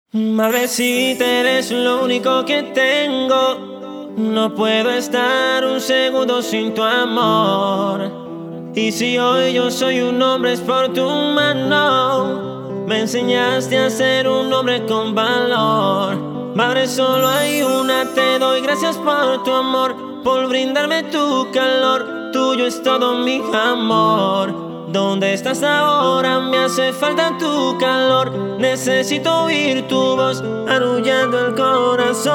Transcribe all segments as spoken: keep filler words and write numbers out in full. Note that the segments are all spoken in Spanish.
Madrecita, eres lo único que tengo. No puedo estar un segundo sin tu amor. Y si hoy yo soy un hombre es por tu mano. Me enseñaste a ser un hombre con valor. Madre, solo hay una, te doy gracias por tu amor, por brindarme tu calor. Tuyo es todo mi amor. ¿Dónde estás ahora? Me hace falta tu calor. Necesito oír tu voz arrullando el corazón.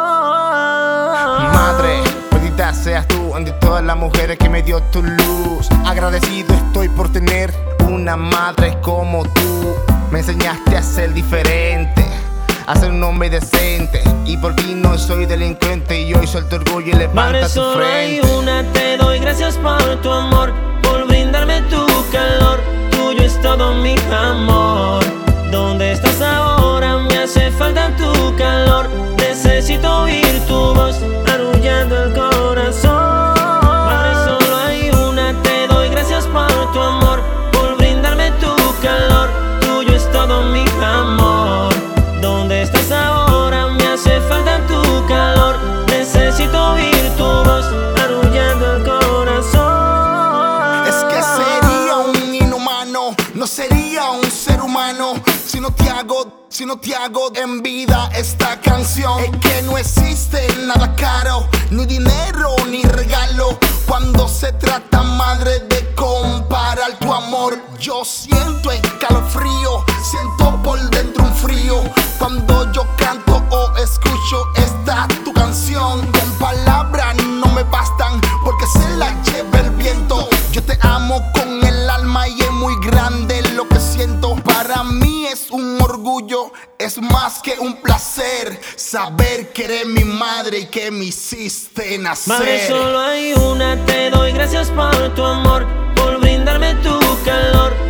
Madre, bendita seas tú entre todas las mujeres que me dio tu luz. Agradecido estoy por tener una madre como tú. Me enseñaste a ser diferente, a ser un hombre decente. Y por ti no soy delincuente. Y hoy suelto orgullo y levanta Madre, tu solo frente. hay una, te doy gracias por tu amor, por brindarme tu calor. Tuyo es todo mi amor. ¿Dónde estás ahora? Me hace falta tu calor. Necesito oír tu voz arrullando el corazón. Madre, solo hay una, te doy gracias por tu amor, por brindarme tu calor. Tuyo es todo mi amor. ¿Dónde estás ahora? Me hace falta tu calor. Necesito oír tu voz arrullando el corazón. Es que sería un inhumano, no sería un ser humano si no te hago, si no te hago en vida esta canción. Es que no existe nada caro, ni dinero ni regalo, cuando se trata, madre, de comparar tu amor. Yo siento escalofrío, siento por dentro un frío cuando yo canto o escucho esta tu canción. Con palabras no me bastan porque se la lleva el viento. Yo te amo con el alma y es muy grande lo que siento. Para mí es un orgullo, es más que un placer saber que eres mi madre y que me hiciste nacer. Madre, solo hay una, te doy gracias por tu amor, por brindarme tu calor.